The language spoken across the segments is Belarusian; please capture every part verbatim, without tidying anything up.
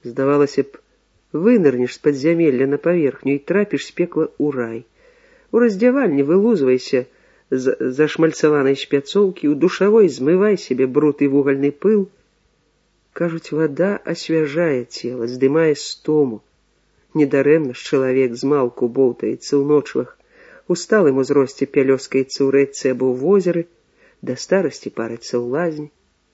Здавалася б, вынырнеш з падзямелля на паверхню і трапіш з пекла ў рай. У раздзявальні вылузвайся з зашмальцаванай шпяцоўкі, у душавой змывай себе бруд і вугальны пыл. Кажуць, вада асвяжае цела, здымае стому. Недарэмна ж чалавек змалку боўтаецца ў ночвах, у сталым узросце пялёскаецца ў рэчцы або ў возеры, да старасці парыцца ў лазні.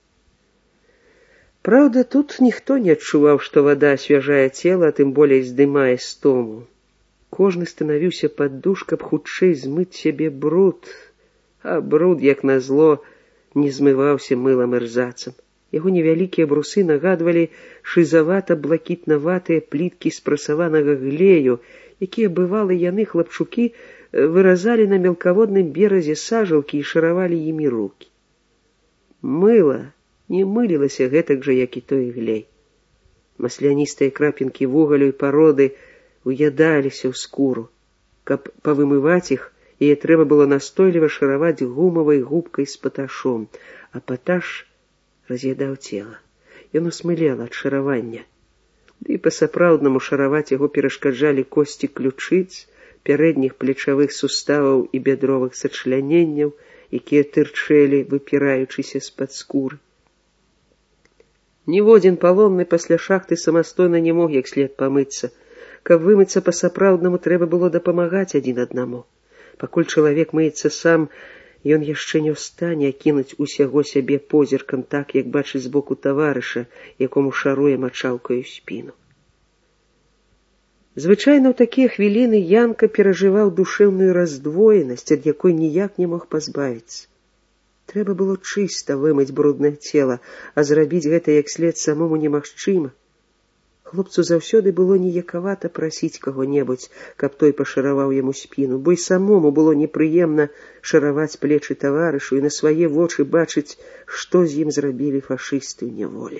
Праўда, тут ніхто не адчуваў, што вада асвяжае цела, а тым болей здымае стому. Кожны станавіўся пад душ, каб хутчэй змыць сябе бруд, а бруд, як назло, не змываўся мылам і рзацам. Яго невялікія брусы нагадвалі шызавата-блакітнаватыя пліткі спрасаванага глею, якія, бывала, яны, хлапчукі, выразалі на мелкаводным беразе сажалкі і шаравалі імі рукі. Мыла не мылілася гэтак жа, як і той глей. Масляністыя крапінкі вугалю і пароды уядаліся ў скуру. Каб павымываць іх, яе трэба было настойліва шараваць гумавай губкай з паташом, а паташ раз'ядаў цела. Ён усмылела ад шаравання. Ды і па-сапраўднаму шараваць яго перашкаджалі косці ключыц, пярэдніх плечавых суставаў і бядровых сачляненняў, якія тырчэлі, выпіраючыся з-пад скуры. Ніводзін палонны пасля шахты самастойна не мог як след памыцца. Каб вымыцца па-сапраўднаму, трэба было дапамагаць адзін аднаму. Пакуль чалавек мыецца сам, ён яшчэ не ў стане акінуць усяго сябе позіркам так, як бачыць збоку таварыша, якому шаруе мачалкаю спіну. Звычайна ў такія хвіліны Янка перажываў душэўную раздвоенасць, ад якой ніяк не мог пазбавіцца. Трэба было чыста вымыць бруднае цела, а зрабіць гэта як след самому немагчыма. Хлопцу заўсёды было ніякавата прасіць каго-небудзь, каб той пашараваў яму спіну, бо і самому было непрыемна шараваць плечы таварышу і на свае вочы бачыць, што з ім зрабілі фашысты ў няволі.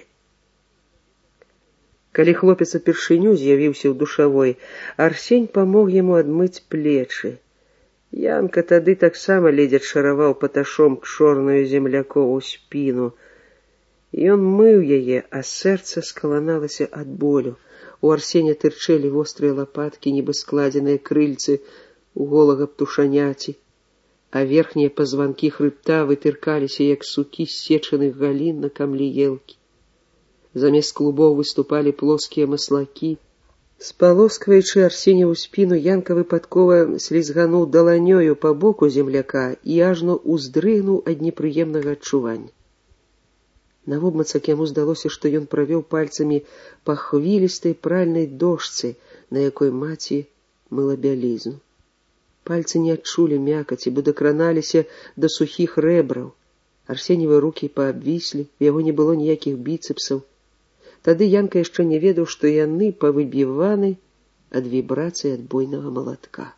Калі хлопец упершыню з'явіўся ў душавой, Арсень памог яму адмыць плечы. Янка тады таксама ледзь адшараваў паташом чорную землякову спіну. Ён мыў яе, а сэрца скаланалася ад болю. У Арсеня тырчэлі вострыя лапаткі, нібы складзеныя крыльцы у голага птушаняці, а верхнія пазванкі хрыбта вытыркаліся, як сукі ссечаных галін на камлі елкі. Замест клубоў выступалі плоскія маслакі. Спалоскваючы Арсеневу спіну, Янка выпадкова слізгануў даланёю па боку земляка і ажно ўздрыгнуў ад непрыемнага адчування. Навобмацак яму здалося, што ён правёў пальцамі па хвілістай пральнай дошцы, на якой маці мыла бялізну. Пальцы не адчулі мякаці, бо дакраналіся да сухіх рэбраў. Арсеневы рукі паабвіслі, у яго не было ніякіх біцэпсаў. Тады Янка яшчэ не ведаў, што яны павыбіваны ад вібрацыі адбойнага малатка.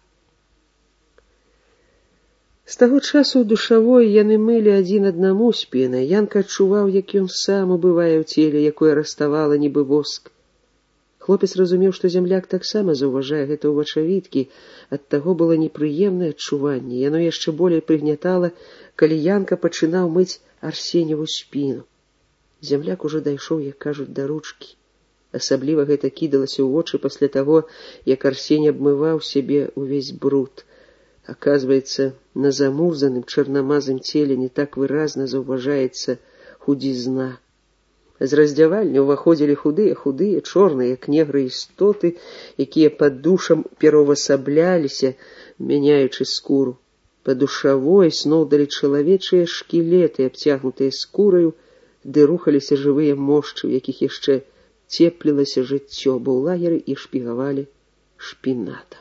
З таго часу ў душавой яны мылі адзін аднаму спіны. Янка адчуваў, як ён сам убывае ў целе, якое раставала нібы воск. Хлопец разумеў, што зямляк таксама заўважае гэта ў вачавіткі, ад таго было непрыемнае адчуванне. Яно яшчэ болей прыгнятала, калі Янка пачынаў мыць Арсеневу спіну. Зямляк ужо дайшоў, як кажуць, да ручкі. Асабліва гэта кідалася ў вочы пасля таго, як Арсень абмываў сябе ўвесь бруд. Аказваецца, на замурзаным чарнамазым целе не так выразна заўважаецца худзізна. З раздзявальні ўваходзілі худыя-худыя, чорныя, як негры істоты, якія пад душам перавасабляліся, мяняючы скуру. Па душавой сноўдалі чалавечыя шкілеты, абцягнутыя скураю, ды рухаліся жывыя мошчы, у якіх яшчэ цеплілася жыццё, бо ў лагеры і шпігавалі шпінатам.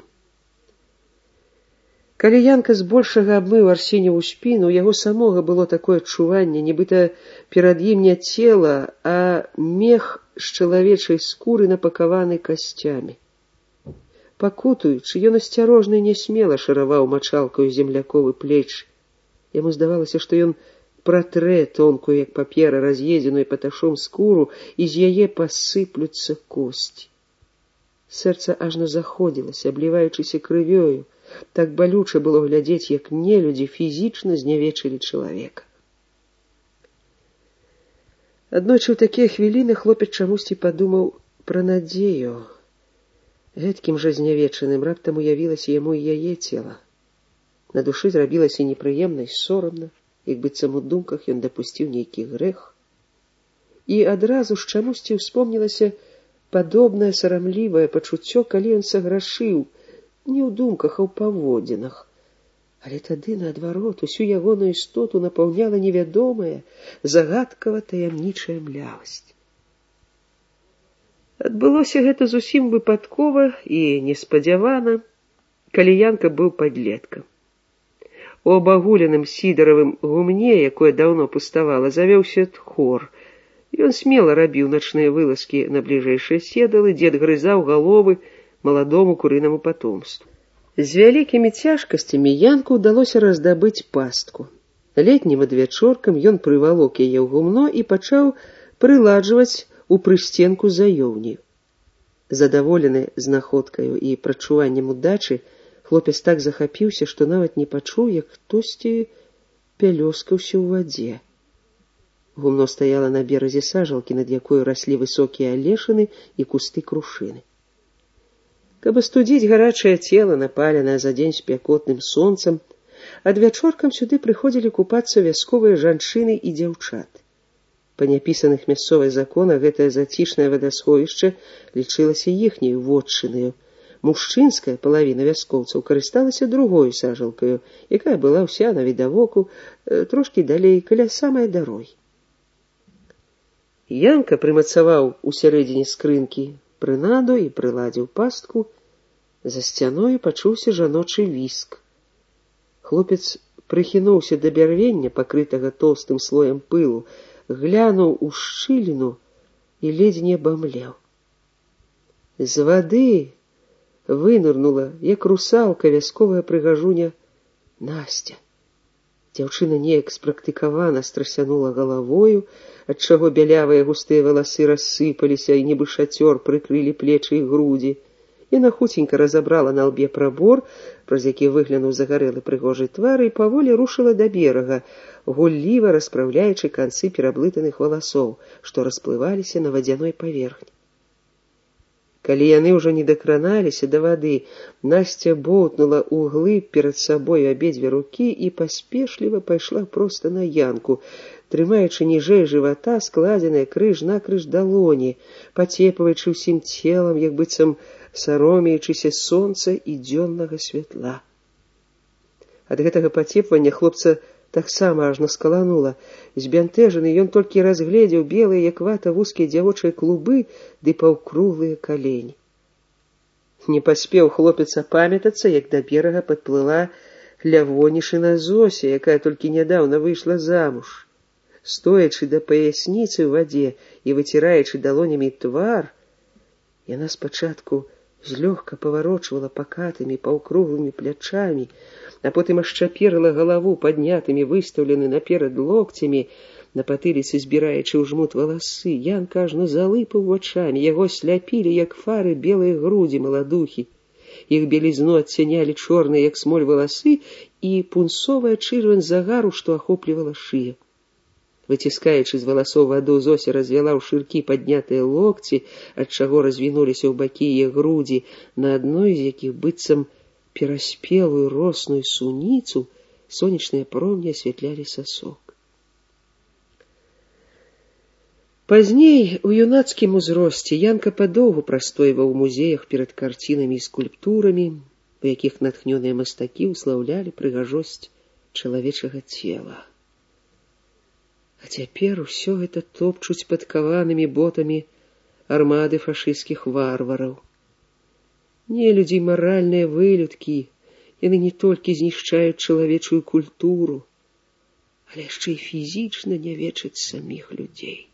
Калі Янка збольшага абмыў Арсеневу спіну, у яго самога было такое адчуванне, нібыта перад ім не цела, а мех з чалавечай скуры напакаваны касцямі. Пакутуючы, ён асцярожна і нясмела шараваў мачалкаю земляковы плеч. Яму здавалася, што ён пратрэ тонкую, як папера, раз'едзеную паташом скуру, і з яе пасыплюцца косці. Сэрца ажно заходзілася, абліваючыся крывёю. Так балюча было глядзець, як нелюдзі фізічна знявечылі чалавека. Аднойчы ў такія хвіліны хлопец чамусьці падумаў пра надзею. Гэткім жа знявечаным раптам уявілася яму і яе цела. На душы зрабілася непрыемна і сорамна, як быццам у думках ён дапусціў нейкі грэх. І адразу ж чамусьці ўспомнілася падобнае сарамлівае пачуццё, калі ён саграшыў не ў думках, а ў паводзінах. Але тады, наадварот, усю ягоную істоту напаўняла невядомая, загадкава-таямнічая млявасць. Адбылося гэта зусім выпадкова і неспадзявана, калі Янка быў падлеткам. У абагуленым сідаравым гумне, якое даўно пуставала, завёўся хор. Ён смела рабіў начныя вылазкі на бліжэйшыя седалы, дзед грызаў галовы маладому курынаму патомству. З вялікімі цяжкасцямі Янку ўдалося раздабыць пастку. Летнім адвячоркам ён прывалок яе ў гумно і пачаў прыладжваць у прыстенку заёўні. Задаволены знаходкаю і прачуваннем удачы, хлопец так захапіўся, што нават не пачуў, як хтосьці пялёскаўся ў вадзе. Гумно стаяла на беразе сажалкі, над якой раслі высокія алешыны і кусты крушыны. Каб астудзіць гарачае цела, напаленае за дзень спякотным сонцам, адвячоркам сюды прыходзілі купацца вясковыя жанчыны і дзяўчаты. Па няпісаных мясцовых законах гэтае зацішнае вадасховішча лічылася іхняю вотчынаю. Мужчынская палавіна вяскоўцаў карысталася другой сажалкаю, якая была ўся навідавоку, трошкі далей, каля самай дарогі. Янка прымацаваў у сярэдзіне скрынкі прынаду і прыладзіў пастку. За сцяною пачуўся жаночы віск. Хлопец прыхінуўся да бярвення, пакрытага тоўстым слоем пылу, глянуў у шчыліну і ледзь не абамлеў. З вады вынырнула, як русалка, вясковая прыгажуня Настя. Дзяўчына неяк спрактыкавана страсянула галавою, адчаго бялявыя густыя валасы рассыпаліся і нібы шацёр прыкрылі плечы і грудзі. Яна хуценька разабрала на лбе прабор, праз які выглянуў загарэлы прыгожы твар, і паволі рушыла да берага, гулліва распраўляючы канцы пераблытаных валасоў, што расплываліся на вадзяной паверхні. Калі яны ўжо не дакраналіся да вады, Насця боўтнула ўглыб перад сабой абедзве рукі і паспешліва пайшла проста на Янку, трымаючы ніжэй жывата складзеныя крыж-накрыж далоні, пацепваючы ўсім целам, як быццам саромеючыся сонца і дзённага святла. Ад гэтага пацепвання хлопца таксама ажно скаланула. Збянтэжаны ён толькі разгледзеў белыя, як вата, вузкія дзявочыя клубы ды паўкруглыя калені. Не паспеў хлопец апамятацца, як да берага падплыла лявонішына Зося, якая толькі нядаўна выйшла замуж. Стоячы да паясніцы ў вадзе і выціраючы далонямі твар, яна спачатку злёгка паварочвала пакатымі паўкруглымі плячамі, а потым ашчаперыла галаву паднятымі выстаўлены наперад локцямі, на патыліцы збіраючы ў жмут валасы. Янка ажно залыпаў вачамі, яго сляпілі, як фары, белыя грудзі маладухі. Іх белізну адцянялі чорныя, як смоль, валасы і пунцовая чырвань загару, што ахоплівала шыя. Выціскаючы з валасоў ваду, Зося развяла ў шыркі паднятыя локці, ад чаго развінуліся ў бакі яе грудзі, на адной з якіх быццам пераспелую росную суніцу сонечныя промні асвятлялі сасок. Пазней, у юнацкім узросце, Янка падоўгу прастойваў у музеях перад карцінамі і скульптурамі, у якіх натхнёныя мастакі ўслаўлялі прыгажосць чалавечага цела. А цяпер усё гэта топчуць падкаванымі ботамі армады фашысцкіх варвараў. Нелюдзі маральныя вылюдкі, яны не толькі знішчаюць чалавечую культуру, але яшчэ і фізічна нявечаць саміх людзей.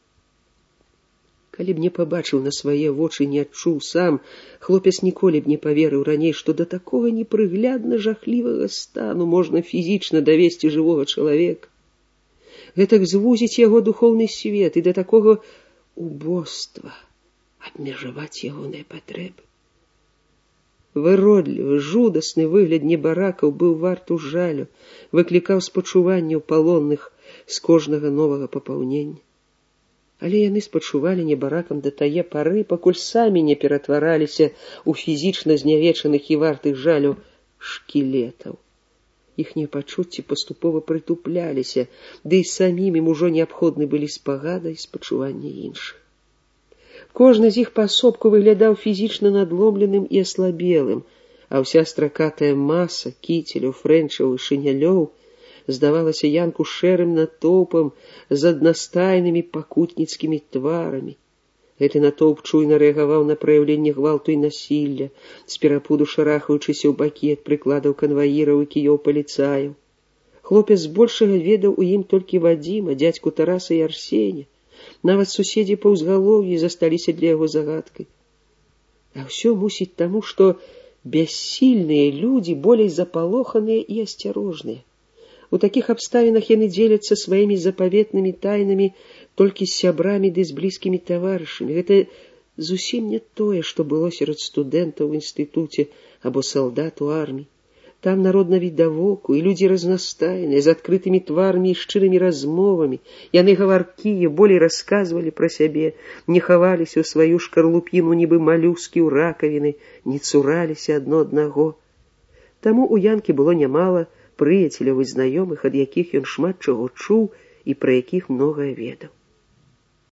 Калі б не пабачыў на свае вочы, не адчуў сам, хлопец ніколі б не паверыў раней, што да такога непрыглядна жахлівага стану можна фізічна давесці жывога чалавека. Гэтак звузіць яго духоўны свет і да такога убоства абмежаваць ягоныя патрэбы. Выродлівы, жудасны выгляд небаракаў быў варту жалю, выклікаў спачуванне ў палонных з кожнага новага папаўнення. Але яны спачувалі небаракам да тае пары, пакуль самі не ператвараліся ў фізічна знявечаных і вартых жалю шкілетаў. Іхнія пачуцці паступова прытупляліся, ды і самім ім ужо неабходны былі спагада і спачуванне іншых. Кожны з іх паасобку выглядаў фізічна надломленым і аслабелым, а ўся стракатая маса кіцеляў, фрэнчаў і шынялёў здавалася Янку шэрым натоўпам з аднастайнымі пакутніцкімі тварамі. Гэты натоўп чуйна рэагаваў на праяўленне гвалту і насілля, з перапуду шарахаючыся ў бакі ад прыкладаў канваіраў і кіёў паліцаяў. Хлопец збольшага ведаў у ім толькі Вадзіма, дзядзьку Тараса і Арсеня. Нават суседзі па ўзгалоўі засталіся для яго загадкай. А ўсё мусіць таму, што бяссільныя людзі болей запалоханыя і асцярожныя. У такіх абставінах яны дзеляцца сваімі запаветнымі тайнамі толькі з сябрамі ды з блізкімі таварышамі. Гэта зусім не тое, што было сярод студэнтаў у інстытуце або салдат у арміі. Там народ навідавоку, і людзі разнастайныя, з адкрытымі тварамі і шчырымі размовамі. Яны гаваркія, болей расказвалі пра сябе, не хаваліся ў сваю шкарлупіну, нібы малюскі ў ракавіны, не цураліся адно аднаго. Таму у Янкі было нямала прыяцеляў і знаёмых, ад якіх ён шмат чаго чуў і пра якіх многае ведаў.